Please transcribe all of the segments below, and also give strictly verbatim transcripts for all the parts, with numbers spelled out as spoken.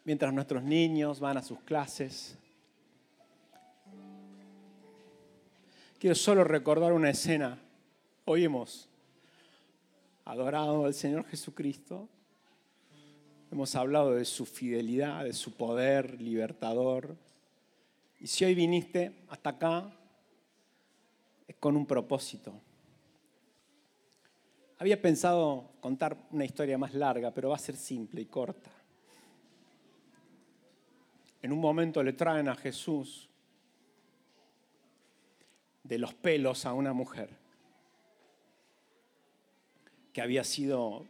mientras nuestros niños van a sus clases, quiero solo recordar una escena. Hoy hemos adorado al Señor Jesucristo, hemos hablado de su fidelidad, de su poder libertador. Y si hoy viniste hasta acá, es con un propósito. Había pensado contar una historia más larga, pero va a ser simple y corta. En un momento le traen a Jesús de los pelos a una mujer que había sido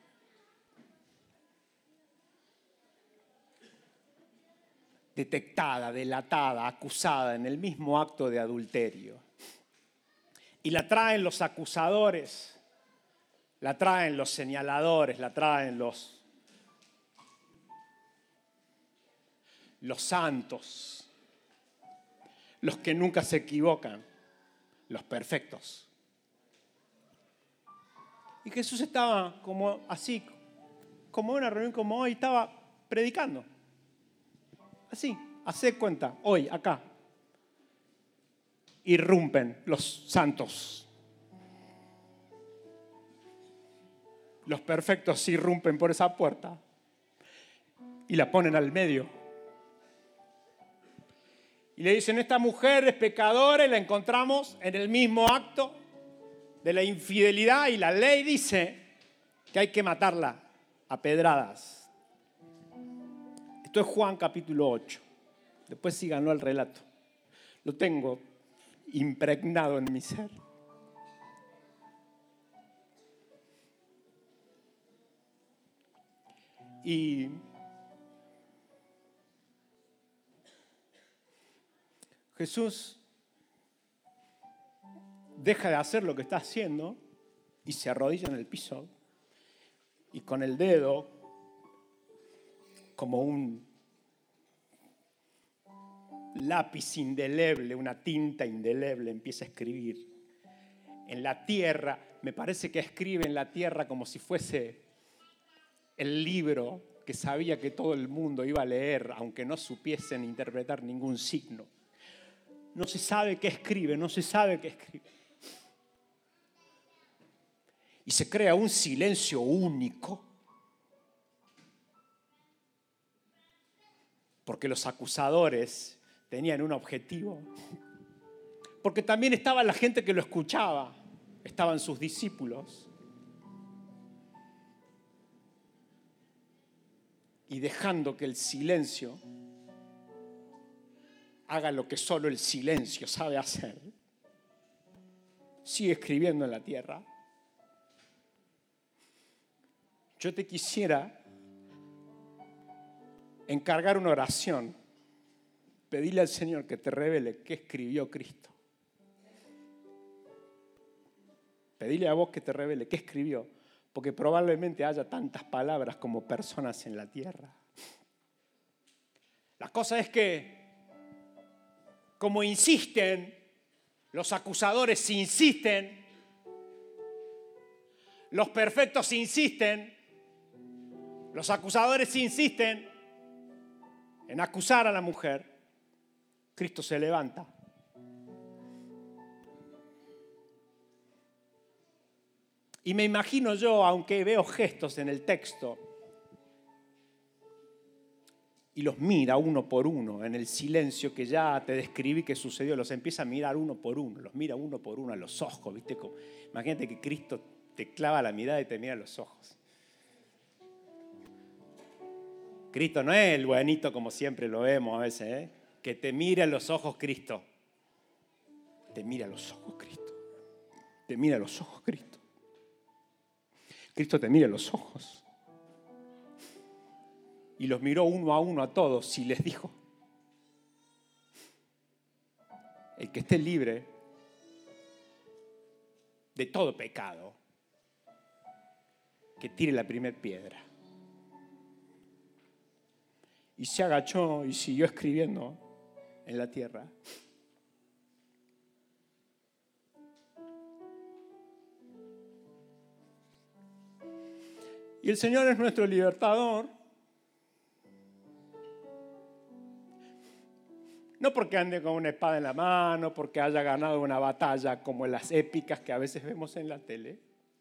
detectada, delatada, acusada en el mismo acto de adulterio. Y la traen los acusadores, la traen los señaladores, la traen los, los santos, los que nunca se equivocan, los perfectos. Y Jesús estaba como así, como en una reunión como hoy, estaba predicando. Así, haced cuenta, hoy, acá. Irrumpen los santos. Los perfectos irrumpen por esa puerta y la ponen al medio. Y le dicen, esta mujer es pecadora y la encontramos en el mismo acto de la infidelidad y la ley dice que hay que matarla a pedradas. Esto es Juan capítulo ocho. Después síganlo al relato. Lo tengo impregnado en mi ser. Y Jesús deja de hacer lo que está haciendo y se arrodilla en el piso y con el dedo, como un lápiz indeleble, una tinta indeleble, empieza a escribir en la tierra. Me parece que escribe en la tierra como si fuese el libro que sabía que todo el mundo iba a leer, aunque no supiesen interpretar ningún signo. No se sabe qué escribe, no se sabe qué escribe. Y se crea un silencio único. Porque los acusadores tenían un objetivo. Porque también estaba la gente que lo escuchaba. Estaban sus discípulos. Y dejando que el silencio haga lo que solo el silencio sabe hacer, sigue escribiendo en la tierra. Yo te quisiera encargar una oración, pedirle al Señor que te revele qué escribió Cristo. Pedirle a vos que te revele qué escribió, porque probablemente haya tantas palabras como personas en la tierra. La cosa es que, como insisten, los acusadores insisten, los perfectos insisten, los acusadores insisten en acusar a la mujer, Cristo se levanta. Y me imagino yo, aunque veo gestos en el texto, y los mira uno por uno en el silencio que ya te describí que sucedió, los empieza a mirar uno por uno, los mira uno por uno a los ojos, ¿viste? Imagínate que Cristo te clava la mirada y te mira a los ojos. Cristo no es el buenito como siempre lo vemos a veces, ¿eh? Que te mire a los ojos Cristo. Te mira a los ojos Cristo. Te mira a los ojos Cristo. Cristo te mira a los ojos. Y los miró uno a uno a todos y les dijo, el que esté libre de todo pecado, que tire la primera piedra. Y se agachó y siguió escribiendo en la tierra. Y el Señor es nuestro libertador. No porque ande con una espada en la mano, porque haya ganado una batalla como en las épicas que a veces vemos en la tele.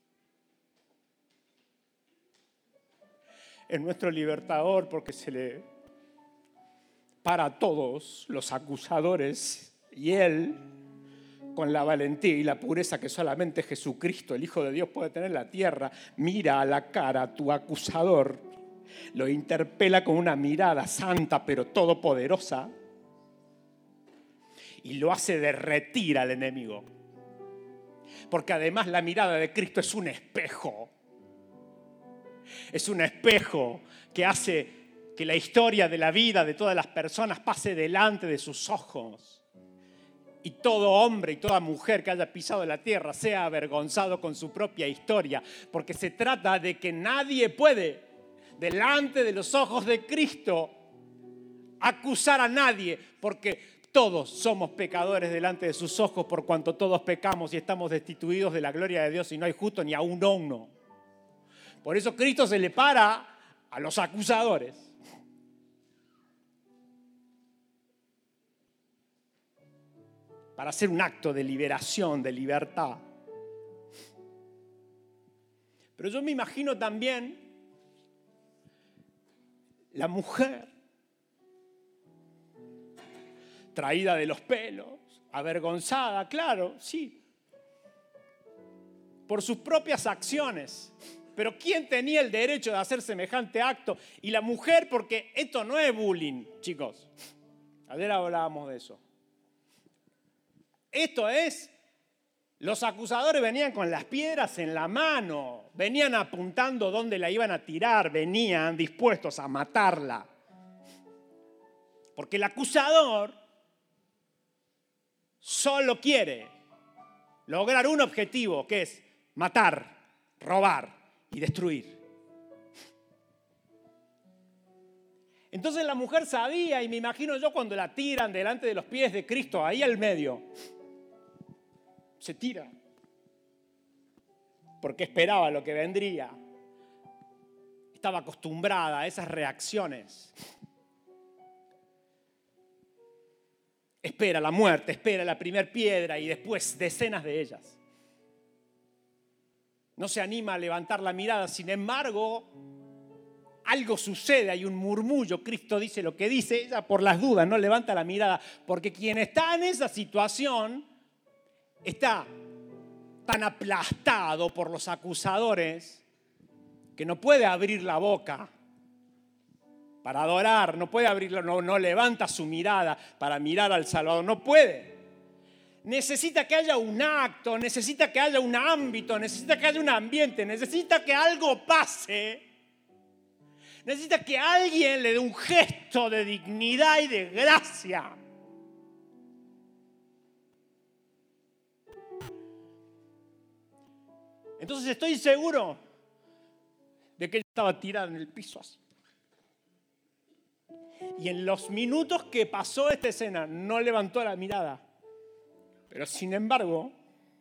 Es nuestro libertador porque se le para a todos los acusadores y Él, con la valentía y la pureza que solamente Jesucristo, el Hijo de Dios, puede tener en la tierra, mira a la cara a tu acusador, lo interpela con una mirada santa pero todopoderosa y lo hace derretir al enemigo. Porque además la mirada de Cristo es un espejo. Es un espejo que hace que la historia de la vida de todas las personas pase delante de sus ojos. Y todo hombre y toda mujer que haya pisado la tierra sea avergonzado con su propia historia. Porque se trata de que nadie puede, delante de los ojos de Cristo, acusar a nadie. Porque todos somos pecadores delante de sus ojos, por cuanto todos pecamos y estamos destituidos de la gloria de Dios y no hay justo ni a uno uno. Por eso Cristo se le para a los acusadores. Para hacer un acto de liberación, de libertad. Pero yo me imagino también la mujer traída de los pelos, avergonzada, claro, sí, por sus propias acciones. Pero ¿quién tenía el derecho de hacer semejante acto? Y la mujer, porque esto no es bullying, chicos. Ayer hablábamos de eso. Esto es, los acusadores venían con las piedras en la mano, venían apuntando dónde la iban a tirar, venían dispuestos a matarla. Porque el acusador solo quiere lograr un objetivo, que es matar, robar y destruir. Entonces la mujer sabía, y me imagino yo cuando la tiran delante de los pies de Cristo, ahí al medio, se tira, porque esperaba lo que vendría. Estaba acostumbrada a esas reacciones. Espera la muerte, espera la primer piedra y después decenas de ellas. No se anima a levantar la mirada, sin embargo, algo sucede, hay un murmullo. Cristo dice lo que dice, ella por las dudas no levanta la mirada, porque quien está en esa situación está tan aplastado por los acusadores que no puede abrir la boca para adorar, no puede abrirla, no, no levanta su mirada para mirar al Salvador, no puede. Necesita que haya un acto, necesita que haya un ámbito, necesita que haya un ambiente, necesita que algo pase, necesita que alguien le dé un gesto de dignidad y de gracia. Entonces estoy seguro de que ella estaba tirada en el piso así. Y en los minutos que pasó esta escena no levantó la mirada. Pero sin embargo,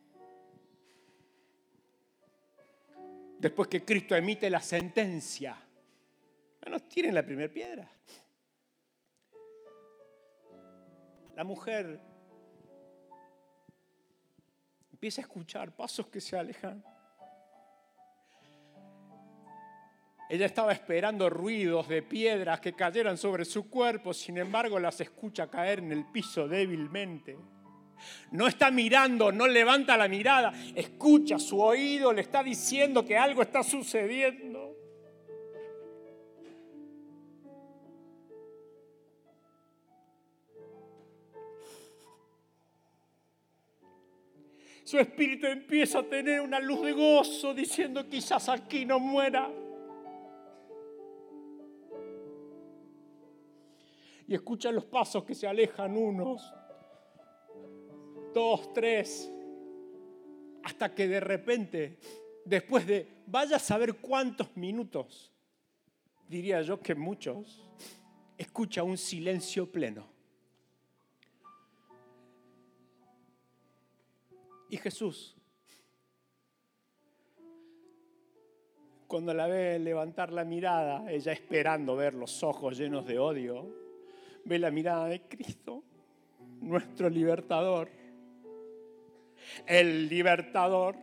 después que Cristo emite la sentencia, no nos tiren la primera piedra. La mujer empieza a escuchar pasos que se alejan. Ella estaba esperando ruidos de piedras que cayeran sobre su cuerpo, sin embargo las escucha caer en el piso débilmente. No está mirando, no levanta la mirada, escucha, su oído le está diciendo que algo está sucediendo. Su espíritu empieza a tener una luz de gozo, diciendo quizás aquí no muera. Y escucha los pasos que se alejan, unos, dos, tres, hasta que de repente, después de vaya a saber cuántos minutos, diría yo que muchos, escucha un silencio pleno. Y Jesús, cuando la ve levantar la mirada, ella esperando ver los ojos llenos de odio, ve la mirada de Cristo nuestro libertador, el libertador,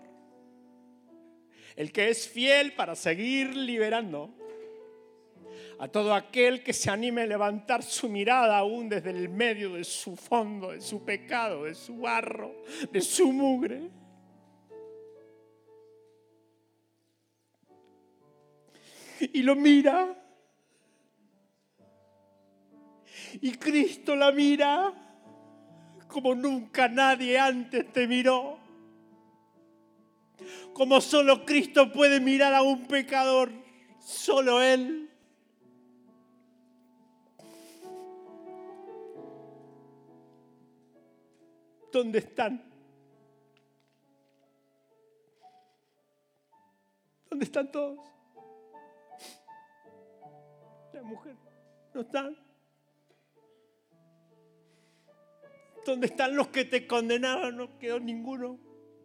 el que es fiel para seguir liberando a todo aquel que se anime a levantar su mirada aún desde el medio de su fondo, de su pecado, de su barro, de su mugre. Y lo mira. Y Cristo la mira como nunca nadie antes te miró. Como solo Cristo puede mirar a un pecador, solo Él. ¿Dónde están? ¿Dónde están todos? La mujer, ¿no están? ¿Dónde están los que te condenaron? No quedó ninguno.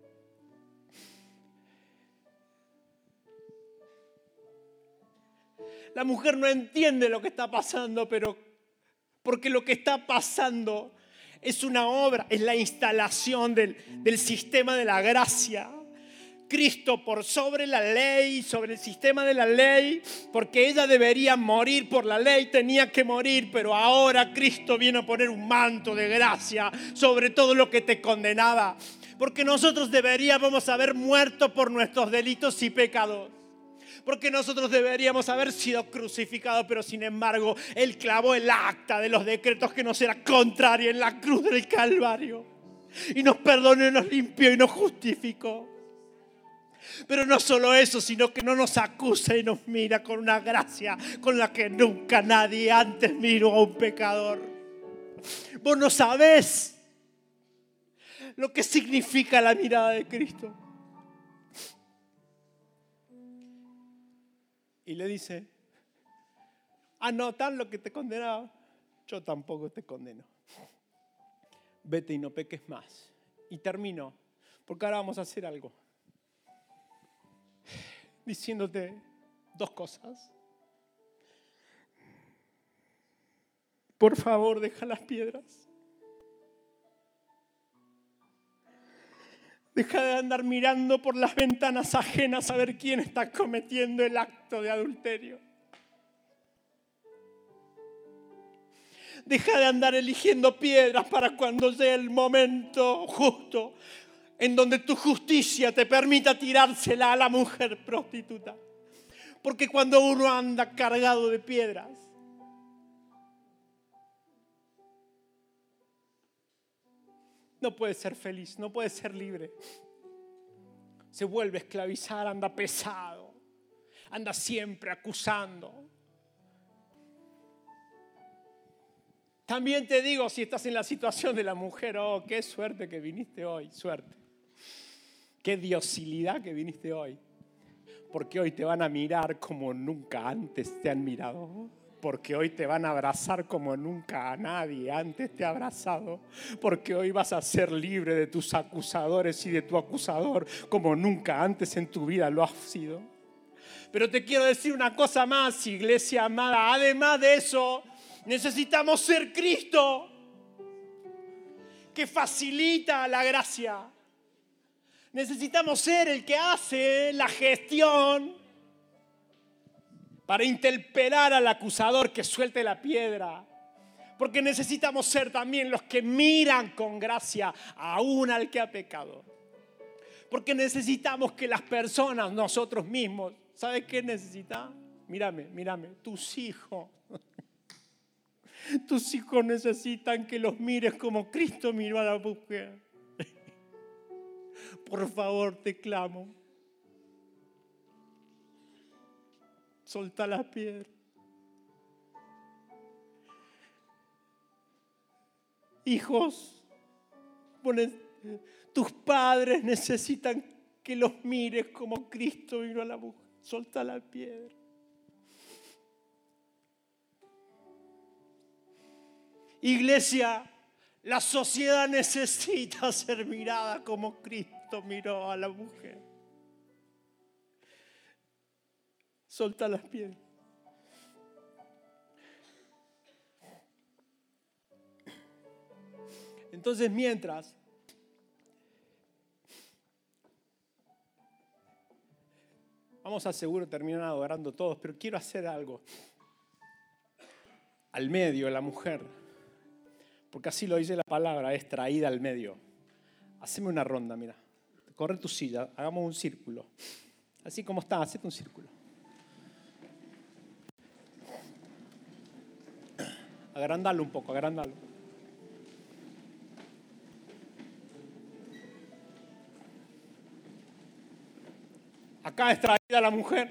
La mujer no entiende lo que está pasando, pero porque lo que está pasando es una obra, es la instalación del, del sistema de la gracia. Cristo por sobre la ley, sobre el sistema de la ley, porque ella debería morir por la ley, tenía que morir, pero ahora Cristo viene a poner un manto de gracia sobre todo lo que te condenaba, porque nosotros deberíamos haber muerto por nuestros delitos y pecados. Porque nosotros deberíamos haber sido crucificados, pero sin embargo Él clavó el acta de los decretos que nos era contraria en la cruz del Calvario. Y nos perdonó, nos limpió y nos justificó. Pero no solo eso, sino que no nos acusa y nos mira con una gracia con la que nunca nadie antes miró a un pecador. Vos no sabés lo que significa la mirada de Cristo. Y le dice, ah, no, tan lo que te condenaba, yo tampoco te condeno. Vete y no peques más. Y termino, porque ahora vamos a hacer algo. Diciéndote dos cosas. Por favor, deja las piedras. Deja de andar mirando por las ventanas ajenas a ver quién está cometiendo el acto de adulterio. Deja de andar eligiendo piedras para cuando llegue el momento justo en donde tu justicia te permita tirársela a la mujer prostituta. Porque cuando uno anda cargado de piedras, no puede ser feliz, no puede ser libre. Se vuelve a esclavizar, anda pesado, anda siempre acusando. También te digo, si estás en la situación de la mujer, oh, qué suerte que viniste hoy, suerte. Qué diosilidad que viniste hoy. Porque hoy te van a mirar como nunca antes te han mirado. Porque hoy te van a abrazar como nunca a nadie antes te ha abrazado. Porque hoy vas a ser libre de tus acusadores y de tu acusador como nunca antes en tu vida lo has sido. Pero te quiero decir una cosa más, iglesia amada. Además de eso, necesitamos ser Cristo, que facilita la gracia. Necesitamos ser el que hace la gestión para interpelar al acusador que suelte la piedra. Porque necesitamos ser también los que miran con gracia aún al que ha pecado. Porque necesitamos que las personas, nosotros mismos, ¿sabes qué necesitan? Mírame, mírame, tus hijos. Tus hijos necesitan que los mires como Cristo miró a la mujer. Por favor, te clamo. Solta la piedra. Hijos, tus padres necesitan que los mires como Cristo miró a la mujer. Solta la piedra. Iglesia, la sociedad necesita ser mirada como Cristo miró a la mujer. Solta las piedras. Entonces, mientras vamos a seguro terminar adorando todos, pero quiero hacer algo. Al medio, la mujer, porque así lo dice la palabra, es traída al medio. Haceme una ronda, mira. Corre tu silla, hagamos un círculo. Así como está, hacete un círculo. Agrandalo un poco, agrandalo. Acá es traída la mujer.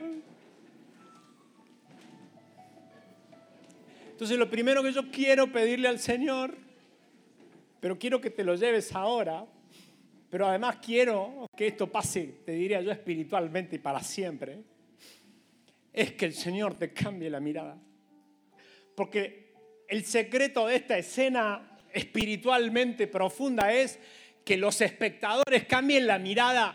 Entonces lo primero que yo quiero pedirle al Señor, pero quiero que te lo lleves ahora, pero además quiero que esto pase, te diría yo, espiritualmente y para siempre, es que el Señor te cambie la mirada. Porque el secreto de esta escena espiritualmente profunda es que los espectadores cambien la mirada.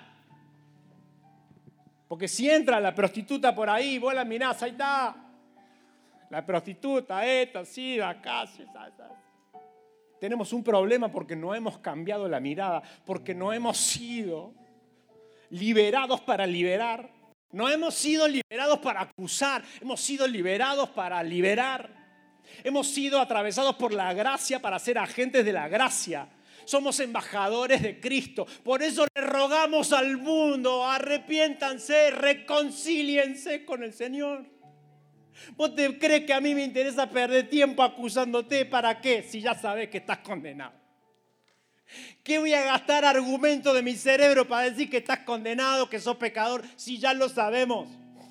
Porque si entra la prostituta por ahí, vos la mirás, ahí está. La prostituta, esta, sí, acá, sí, esa, esa. Tenemos un problema porque no hemos cambiado la mirada, porque no hemos sido liberados para liberar. No hemos sido liberados para acusar, hemos sido liberados para liberar. Hemos sido atravesados por la gracia para ser agentes de la gracia. Somos embajadores de Cristo. Por eso le rogamos al mundo, arrepiéntanse, reconcíliense con el Señor. ¿Vos te crees que a mí me interesa perder tiempo acusándote? ¿Para qué? Si ya sabes que estás condenado. ¿Qué voy a gastar argumentos de mi cerebro para decir que estás condenado, que sos pecador, si ya lo sabemos?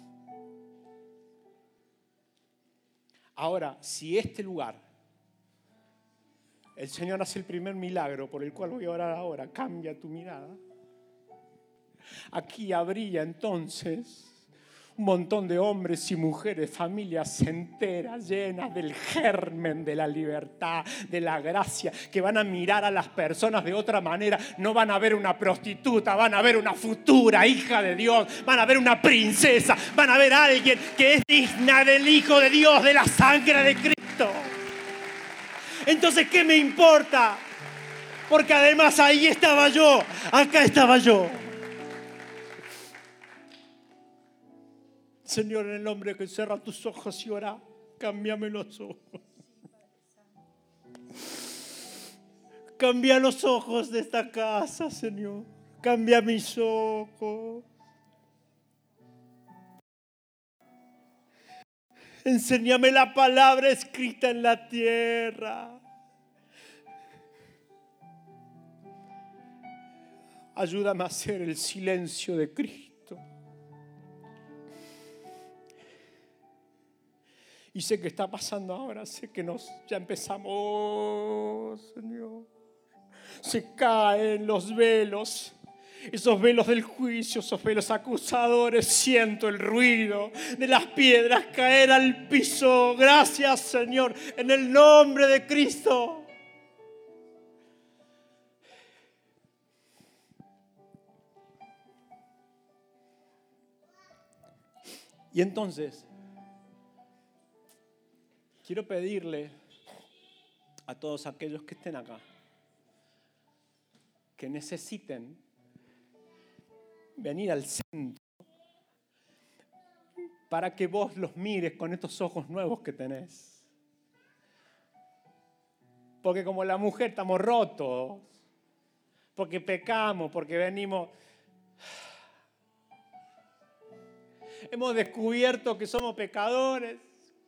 Ahora, si este lugar, el Señor hace el primer milagro por el cual voy a orar ahora, cambia tu mirada, aquí habría entonces un montón de hombres y mujeres, familias enteras, llenas del germen de la libertad, de la gracia, que van a mirar a las personas de otra manera. No van a ver una prostituta, van a ver una futura hija de Dios, van a ver una princesa, van a ver a alguien que es digna del Hijo de Dios, de la sangre de Cristo. Entonces, ¿qué me importa? Porque además ahí estaba yo, acá estaba yo. Señor, en el nombre que cierra tus ojos y ora, cámbiame los ojos. Cambia los ojos de esta casa, Señor. Cambia mis ojos. Enséñame la palabra escrita en la tierra. Ayúdame a hacer el silencio de Cristo. Y sé que está pasando ahora, sé que nos, ya empezamos, oh, Señor. Se caen los velos, esos velos del juicio, esos velos acusadores. Siento el ruido de las piedras caer al piso. Gracias, Señor, en el nombre de Cristo. Y entonces quiero pedirle a todos aquellos que estén acá, que necesiten venir al centro para que vos los mires con estos ojos nuevos que tenés. Porque como la mujer estamos rotos, porque pecamos, porque venimos... Hemos descubierto que somos pecadores.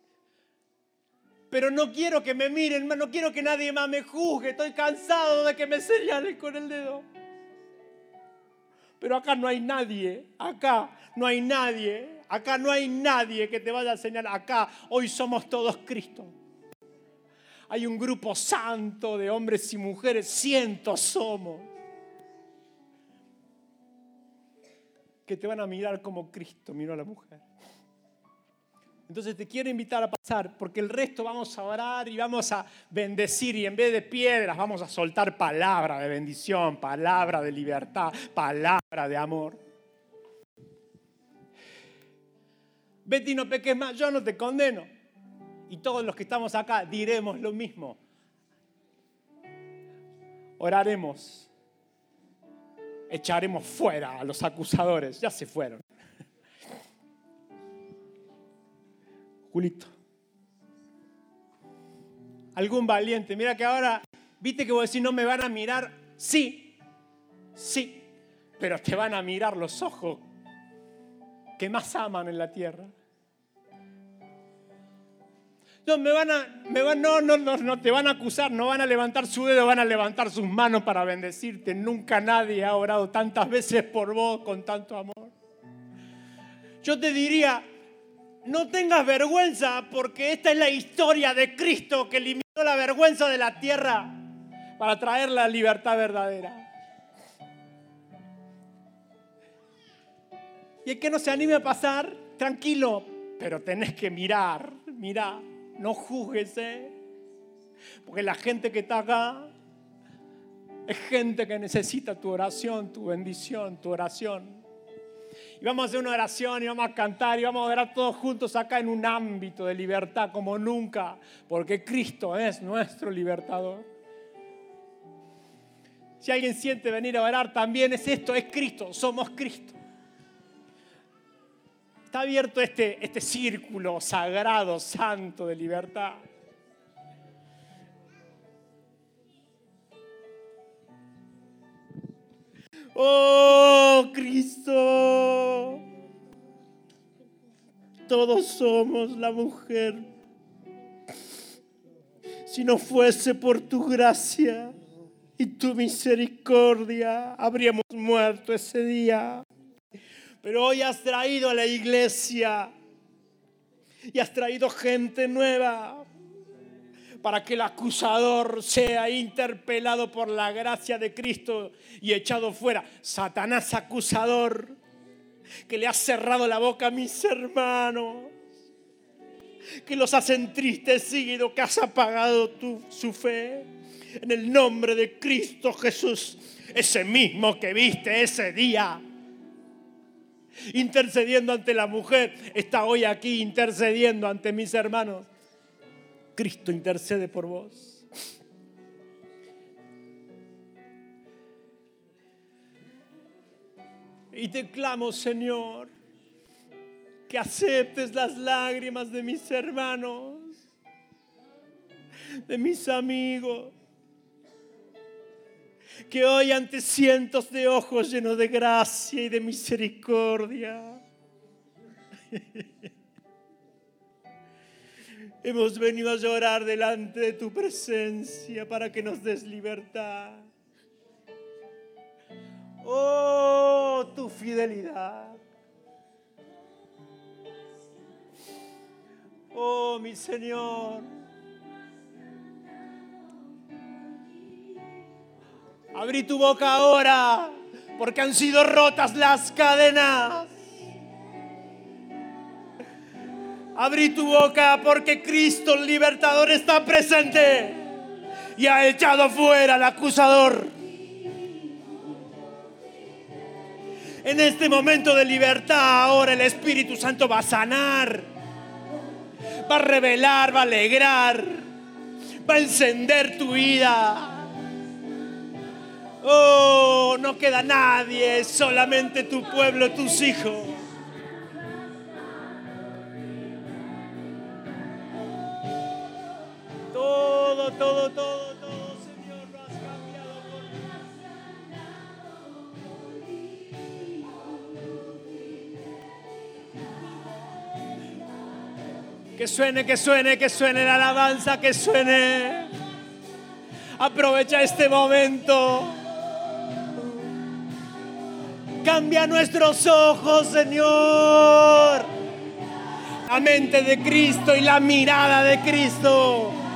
Pero no quiero que me miren, no quiero que nadie más me juzgue. Estoy cansado de que me señalen con el dedo. Pero acá no hay nadie, acá no hay nadie, acá no hay nadie que te vaya a señalar. Acá hoy somos todos Cristo. Hay un grupo santo de hombres y mujeres, cientos somos, que te van a mirar como Cristo miró a la mujer. Entonces te quiero invitar a pasar, porque el resto vamos a orar y vamos a bendecir, y en vez de piedras vamos a soltar palabra de bendición, palabra de libertad, palabra de amor. Vete y no peques más, yo no te condeno. Y todos los que estamos acá diremos lo mismo. oraremos. Echaremos fuera a los acusadores. Ya se fueron. Julito. Algún valiente. Mira que ahora, viste que vos decís, no me van a mirar. Sí, sí, pero te van a mirar los ojos que más aman en la tierra. No, me van a, me van, no, no, no, no te van a acusar, no van a levantar su dedo, van a levantar sus manos para bendecirte. Nunca nadie ha orado tantas veces por vos con tanto amor. Yo te diría, no tengas vergüenza, porque esta es la historia de Cristo que eliminó la vergüenza de la tierra para traer la libertad verdadera. Y el que no se anime a pasar, tranquilo, pero tenés que mirar, mirar. No juzgues, ¿eh? Porque la gente que está acá es gente que necesita tu oración, tu bendición, tu oración. Y vamos a hacer una oración y vamos a cantar y vamos a orar todos juntos acá en un ámbito de libertad como nunca, porque Cristo es nuestro libertador. Si alguien siente venir a orar, también es esto, es Cristo, somos Cristo. Está abierto este, este círculo sagrado, santo de libertad. Oh, Cristo. Todos somos la mujer. Si no fuese por tu gracia y tu misericordia, habríamos muerto ese día. Pero hoy has traído a la iglesia y has traído gente nueva para que el acusador sea interpelado por la gracia de Cristo y echado fuera. Satanás acusador, que le has cerrado la boca a mis hermanos, que los has entristecido, que has apagado tu, su fe. En el nombre de Cristo Jesús, ese mismo que viste ese día intercediendo ante la mujer, está hoy aquí intercediendo ante mis hermanos. Cristo intercede por vos. Y te clamo, Señor, que aceptes las lágrimas de mis hermanos, de mis amigos, que hoy ante cientos de ojos llenos de gracia y de misericordia hemos venido a llorar delante de tu presencia para que nos des libertad. Oh, tu fidelidad. Oh, mi Señor. Abrí tu boca ahora, porque han sido rotas las cadenas. Abrí tu boca porque Cristo el libertador está presente y ha echado fuera al acusador. En este momento de libertad ahora el Espíritu Santo va a sanar, va a revelar, va a alegrar, va a encender tu vida. Oh, no queda nadie, solamente tu pueblo, tus hijos. Todo, todo, todo, todo, Señor, lo has cambiado por mí. Que suene, que suene, que suene la alabanza, que suene. Aprovecha este momento. Cambia nuestros ojos, Señor. La mente de Cristo y la mirada de Cristo.